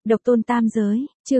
Độc tôn tam giới, chương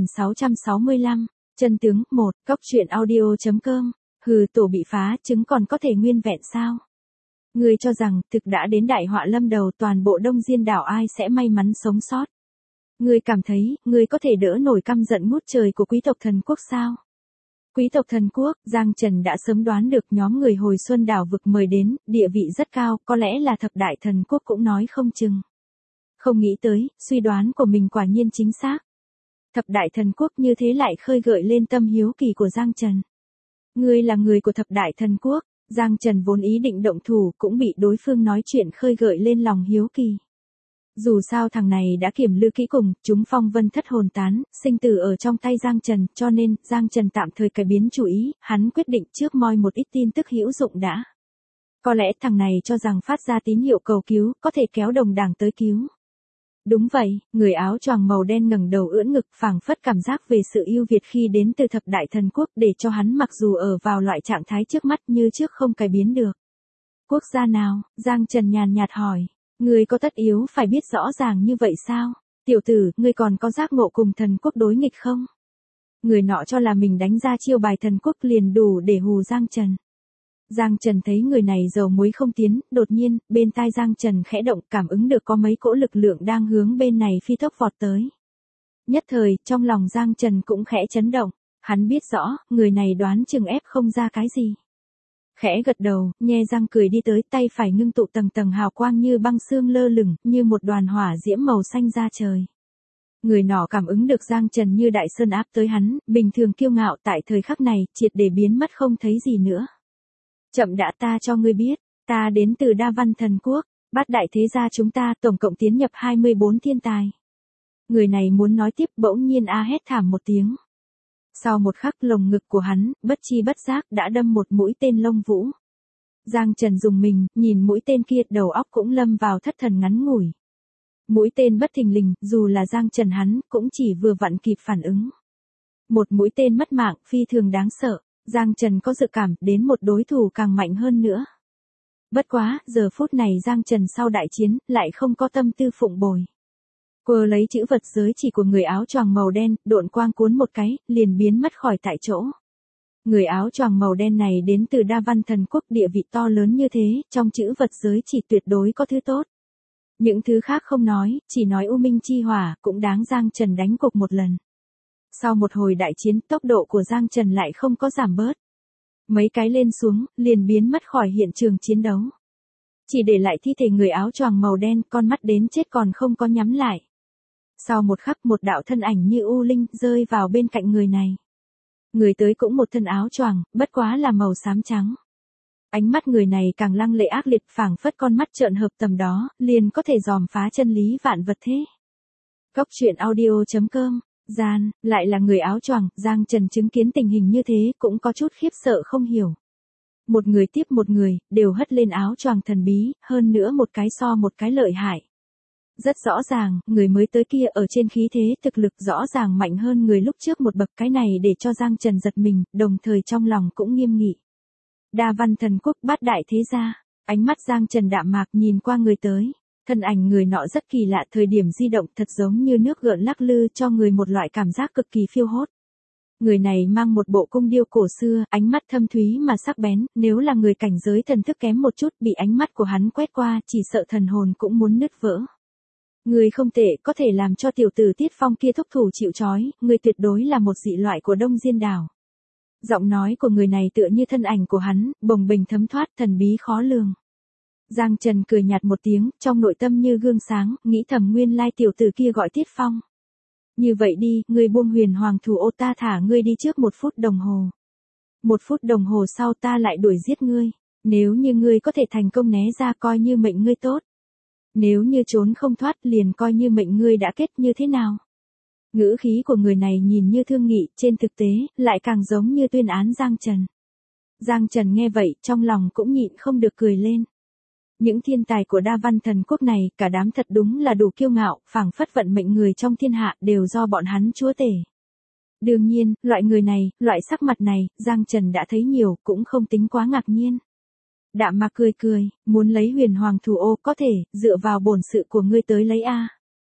2665, chân tướng, 1, cóc truyện audio.com, hừ tổ bị phá trứng còn có thể nguyên vẹn sao? Ngươi cho rằng thực đã đến đại họa lâm đầu toàn bộ Đông Diên đảo ai sẽ may mắn sống sót? Ngươi cảm thấy, ngươi có thể đỡ nổi căm giận ngút trời của quý tộc thần quốc sao? Quý tộc thần quốc, Giang Trần đã sớm đoán được nhóm người hồi xuân đảo vực mời đến, địa vị rất cao, có lẽ là thập đại thần quốc cũng nói không chừng. Không nghĩ tới, suy đoán của mình quả nhiên chính xác. Thập đại thần quốc như thế lại khơi gợi lên tâm hiếu kỳ của Giang Trần. Ngươi là người của thập đại thần quốc, Giang Trần vốn ý định động thủ cũng bị đối phương nói chuyện khơi gợi lên lòng hiếu kỳ. Dù sao thằng này đã kiểm lư kỹ cùng, chúng phong vân thất hồn tán, sinh tử ở trong tay Giang Trần, cho nên, Giang Trần tạm thời cải biến chủ ý, hắn quyết định trước moi một ít tin tức hữu dụng đã. Có lẽ thằng này cho rằng phát ra tín hiệu cầu cứu, có thể kéo đồng đảng tới cứu. Đúng vậy, người áo choàng màu đen ngẩng đầu ưỡn ngực phảng phất cảm giác về sự ưu việt khi đến từ thập đại thần quốc để cho hắn mặc dù ở vào loại trạng thái trước mắt như trước không cải biến được. Quốc gia nào? Giang Trần nhàn nhạt hỏi. Ngươi có tất yếu phải biết rõ ràng như vậy sao? Tiểu tử, ngươi còn có giác ngộ cùng thần quốc đối nghịch không? Người nọ cho là mình đánh ra chiêu bài thần quốc liền đủ để hù Giang Trần. Giang Trần thấy người này dầu muối không tiến, đột nhiên, bên tai Giang Trần khẽ động cảm ứng được có mấy cỗ lực lượng đang hướng bên này phi tốc vọt tới. Nhất thời, trong lòng Giang Trần cũng khẽ chấn động, hắn biết rõ, người này đoán chừng ép không ra cái gì. Khẽ gật đầu, nhe răng cười đi tới, tay phải ngưng tụ tầng tầng hào quang như băng xương lơ lửng, như một đoàn hỏa diễm màu xanh ra trời. Người nọ cảm ứng được Giang Trần như đại sơn áp tới hắn, bình thường kiêu ngạo tại thời khắc này, triệt để biến mất không thấy gì nữa. Chậm đã, ta cho ngươi biết, ta đến từ Đa Văn thần quốc, bát đại thế gia chúng ta tổng cộng tiến nhập 24 thiên tài. Người này muốn nói tiếp bỗng nhiên hét thảm một tiếng. Sau một khắc lồng ngực của hắn, bất chi bất giác đã đâm một mũi tên lông vũ. Giang Trần dùng mình, nhìn mũi tên kia đầu óc cũng lâm vào thất thần ngắn ngủi. Mũi tên bất thình lình, dù là Giang Trần hắn, cũng chỉ vừa vặn kịp phản ứng. Một mũi tên mất mạng, phi thường đáng sợ. Giang Trần có dự cảm đến một đối thủ càng mạnh hơn nữa. Bất quá, giờ phút này Giang Trần sau đại chiến, lại không có tâm tư phụng bồi. Cô lấy chữ vật giới chỉ của người áo choàng màu đen, độn quang cuốn một cái, liền biến mất khỏi tại chỗ. Người áo choàng màu đen này đến từ Đa Văn thần quốc địa vị to lớn như thế, trong chữ vật giới chỉ tuyệt đối có thứ tốt. Những thứ khác không nói, chỉ nói U Minh Chi Hỏa, cũng đáng Giang Trần đánh cục một lần. Sau một hồi đại chiến, tốc độ của Giang Trần lại không có giảm bớt. Mấy cái lên xuống, liền biến mất khỏi hiện trường chiến đấu. Chỉ để lại thi thể người áo choàng màu đen, con mắt đến chết còn không có nhắm lại. Sau một khắc một đạo thân ảnh như u linh rơi vào bên cạnh người này. Người tới cũng một thân áo choàng, bất quá là màu xám trắng. Ánh mắt người này càng lăng lệ ác liệt phảng phất con mắt trợn hợp tầm đó, liền có thể dòm phá chân lý vạn vật thế. Cóc truyện audio.com, gian, lại là người áo choàng, Giang Trần chứng kiến tình hình như thế cũng có chút khiếp sợ không hiểu. Một người tiếp một người, đều hất lên áo choàng thần bí, hơn nữa một cái so một cái lợi hại. Rất rõ ràng, người mới tới kia ở trên khí thế thực lực rõ ràng mạnh hơn người lúc trước một bậc, cái này để cho Giang Trần giật mình, đồng thời trong lòng cũng nghiêm nghị. Đa Văn thần quốc bát đại thế gia, ánh mắt Giang Trần đạm mạc nhìn qua người tới. Thân ảnh người nọ rất kỳ lạ, thời điểm di động thật giống như nước gợn lắc lư cho người một loại cảm giác cực kỳ phiêu hốt. Người này mang một bộ cung điêu cổ xưa, ánh mắt thâm thúy mà sắc bén, nếu là người cảnh giới thần thức kém một chút bị ánh mắt của hắn quét qua chỉ sợ thần hồn cũng muốn nứt vỡ. Người không tệ, có thể làm cho tiểu tử Tiết Phong kia thúc thủ chịu trói, người tuyệt đối là một dị loại của Đông Diên đảo. Giọng nói của người này tựa như thân ảnh của hắn, bồng bềnh thấm thoát thần bí khó lường. Giang Trần cười nhạt một tiếng, trong nội tâm như gương sáng, nghĩ thầm nguyên lai tiểu tử kia gọi Tiết Phong. Như vậy đi, ngươi buông huyền hoàng thủ ô ta thả ngươi đi trước 1 phút đồng hồ. 1 phút đồng hồ sau ta lại đuổi giết ngươi. Nếu như ngươi có thể thành công né ra coi như mệnh ngươi tốt. Nếu như trốn không thoát liền coi như mệnh ngươi đã kết như thế nào. Ngữ khí của người này nhìn như thương nghị, trên thực tế, lại càng giống như tuyên án Giang Trần. Giang Trần nghe vậy, trong lòng cũng nhịn không được cười lên. Những thiên tài của Đa Văn thần quốc này, cả đám thật đúng là đủ kiêu ngạo, phảng phất vận mệnh người trong thiên hạ đều do bọn hắn chúa tể. Đương nhiên, loại người này, loại sắc mặt này, Giang Trần đã thấy nhiều, cũng không tính quá ngạc nhiên. Đạm mạc cười cười, muốn lấy huyền hoàng thủ ô có thể, dựa vào bổn sự của ngươi tới lấy a.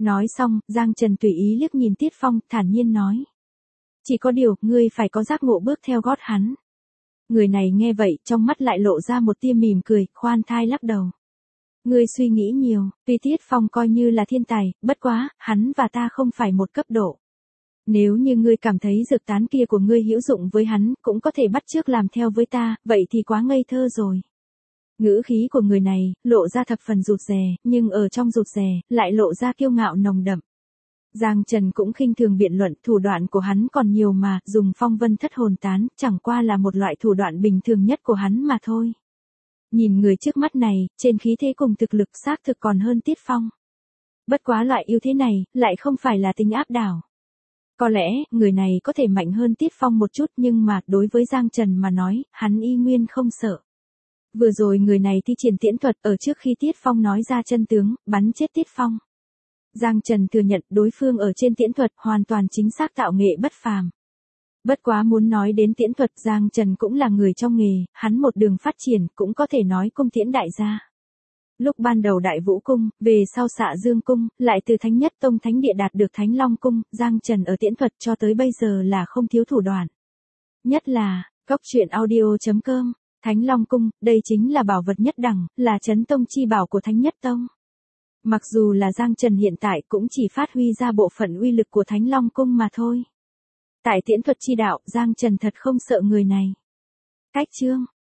Nói xong, Giang Trần tùy ý liếc nhìn Tiết Phong, thản nhiên nói. Chỉ có điều, ngươi phải có giác ngộ bước theo gót hắn. Người này nghe vậy, trong mắt lại lộ ra một tia mỉm cười, khoan thai lắc đầu. Ngươi suy nghĩ nhiều, tuy Tiết Phong coi như là thiên tài, bất quá, hắn và ta không phải một cấp độ. Nếu như ngươi cảm thấy dược tán kia của ngươi hữu dụng với hắn, cũng có thể bắt chước làm theo với ta, vậy thì quá ngây thơ rồi. Ngữ khí của người này, lộ ra thập phần rụt rè, nhưng ở trong rụt rè, lại lộ ra kiêu ngạo nồng đậm. Giang Trần cũng khinh thường biện luận, thủ đoạn của hắn còn nhiều mà, dùng phong vân thất hồn tán, chẳng qua là một loại thủ đoạn bình thường nhất của hắn mà thôi. Nhìn người trước mắt này, trên khí thế cùng thực lực xác thực còn hơn Tiết Phong. Bất quá loại ưu thế này, lại không phải là tính áp đảo. Có lẽ, người này có thể mạnh hơn Tiết Phong một chút nhưng mà, đối với Giang Trần mà nói, hắn y nguyên không sợ. Vừa rồi người này thi triển tiễn thuật ở trước khi Tiết Phong nói ra chân tướng, bắn chết Tiết Phong. Giang Trần thừa nhận đối phương ở trên tiễn thuật hoàn toàn chính xác tạo nghệ bất phàm. Bất quá muốn nói đến tiễn thuật, Giang Trần cũng là người trong nghề, hắn một đường phát triển cũng có thể nói cung tiễn đại gia. Lúc ban đầu Đại Vũ Cung, về sau Xạ Dương Cung, lại từ Thánh Nhất Tông Thánh Địa đạt được Thánh Long Cung, Giang Trần ở tiễn thuật cho tới bây giờ là không thiếu thủ đoạn. Nhất là, Coctruyện.audio.com, Thánh Long Cung, đây chính là bảo vật nhất đẳng, là chấn tông chi bảo của Thánh Nhất Tông. Mặc dù là Giang Trần hiện tại cũng chỉ phát huy ra bộ phận uy lực của Thánh Long Cung mà thôi. Tại tiễn thuật chi đạo, Giang Trần thật không sợ người này. Cách chương